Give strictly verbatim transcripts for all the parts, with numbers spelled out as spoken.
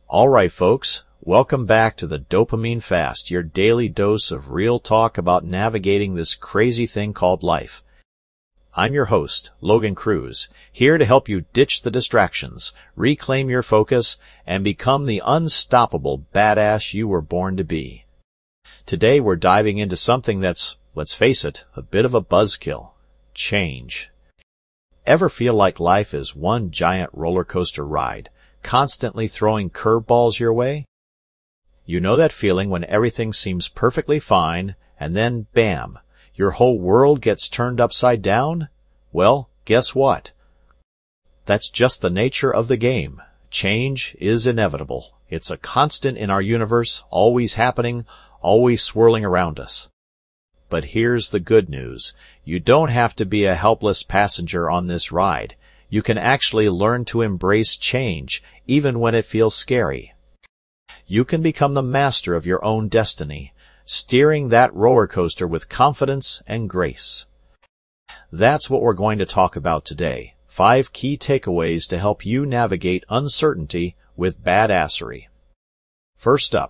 All right, folks, welcome back to the Dopamine Fast, your daily dose of real talk about navigating this crazy thing called life. I'm your host, Logan Cruz, here to help you ditch the distractions, reclaim your focus, and become the unstoppable badass you were born to be. Today we're diving into something that's, let's face it, a bit of a buzzkill: change. Ever feel like life is one giant roller coaster ride, constantly throwing curveballs your way? You know that feeling when everything seems perfectly fine, and then, bam, your whole world gets turned upside down? Well, guess what? That's just the nature of the game. Change is inevitable. It's a constant in our universe, always happening, always swirling around us. But here's the good news. You don't have to be a helpless passenger on this ride. You can actually learn to embrace change, even when it feels scary. You can become the master of your own destiny, steering that roller coaster with confidence and grace. That's what we're going to talk about today. Five key takeaways to help you navigate uncertainty with badassery. First up,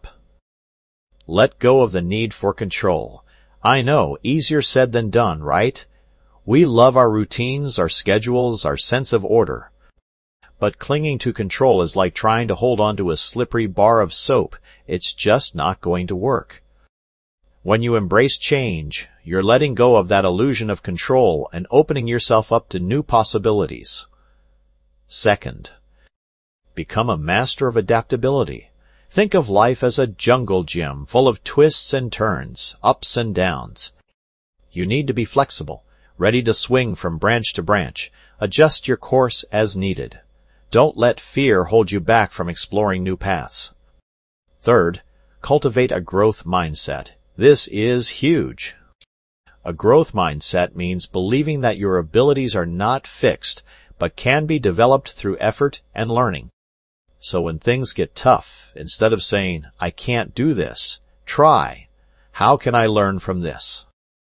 let go of the need for control. I know, easier said than done, right? We love our routines, our schedules, our sense of order. But clinging to control is like trying to hold onto a slippery bar of soap. It's just not going to work. When you embrace change, you're letting go of that illusion of control and opening yourself up to new possibilities. Second, become a master of adaptability. Think of life as a jungle gym full of twists and turns, ups and downs. You need to be flexible, ready to swing from branch to branch. Adjust your course as needed. Don't let fear hold you back from exploring new paths. Third, cultivate a growth mindset. This is huge. A growth mindset means believing that your abilities are not fixed, but can be developed through effort and learning. So when things get tough, instead of saying, I can't do this, try, how can I learn from this?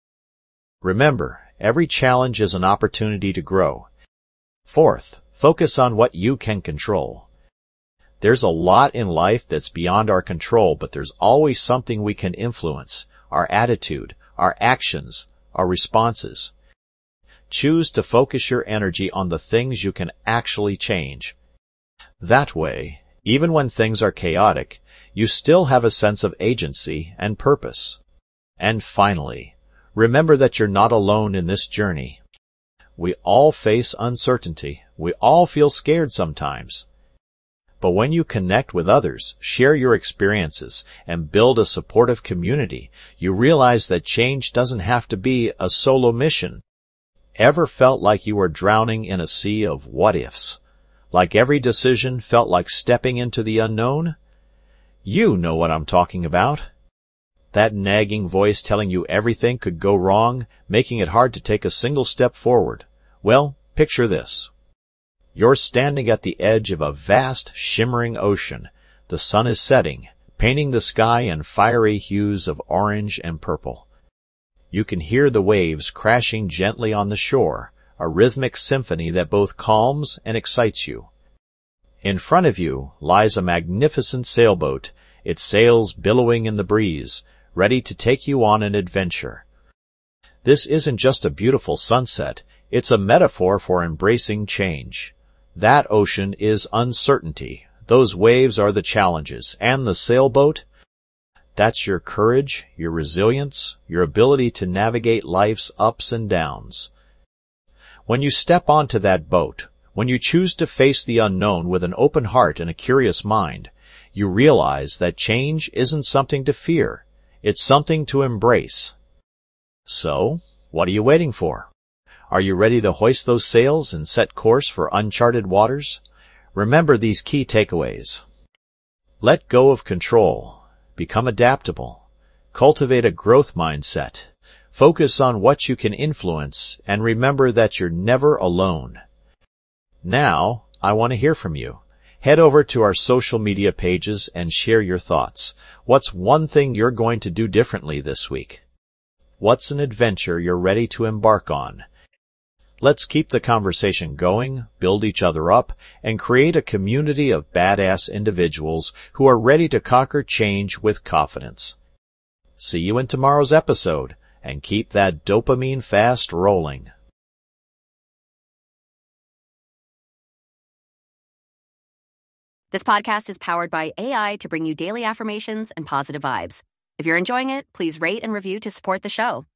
Remember, every challenge is an opportunity to grow. Fourth, focus on what you can control. There's a lot in life that's beyond our control, but there's always something we can influence: our attitude, our actions, our responses. Choose to focus your energy on the things you can actually change. That way, even when things are chaotic, you still have a sense of agency and purpose. And finally, remember that you're not alone in this journey. We all face uncertainty. We all feel scared sometimes. But when you connect with others, share your experiences, and build a supportive community, you realize that change doesn't have to be a solo mission. Ever felt like you were drowning in a sea of what-ifs? Like every decision felt like stepping into the unknown? You know what I'm talking about. That nagging voice telling you everything could go wrong, making it hard to take a single step forward. Well, picture this. You're standing at the edge of a vast, shimmering ocean. The sun is setting, painting the sky in fiery hues of orange and purple. You can hear the waves crashing gently on the shore, a rhythmic symphony that both calms and excites you. In front of you lies a magnificent sailboat, its sails billowing in the breeze, ready to take you on an adventure. This isn't just a beautiful sunset, it's a metaphor for embracing change. That ocean is uncertainty, those waves are the challenges, and the sailboat? That's your courage, your resilience, your ability to navigate life's ups and downs. When you step onto that boat, when you choose to face the unknown with an open heart and a curious mind, you realize that change isn't something to fear, it's something to embrace. So, what are you waiting for? Are you ready to hoist those sails and set course for uncharted waters? Remember these key takeaways. Let go of control. Become adaptable. Cultivate a growth mindset. Focus on what you can influence, and remember that you're never alone. Now, I want to hear from you. Head over to our social media pages and share your thoughts. What's one thing you're going to do differently this week? What's an adventure you're ready to embark on? Let's keep the conversation going, build each other up, and create a community of badass individuals who are ready to conquer change with confidence. See you in tomorrow's episode, and keep that dopamine fast rolling. This podcast is powered by A I to bring you daily affirmations and positive vibes. If you're enjoying it, please rate and review to support the show.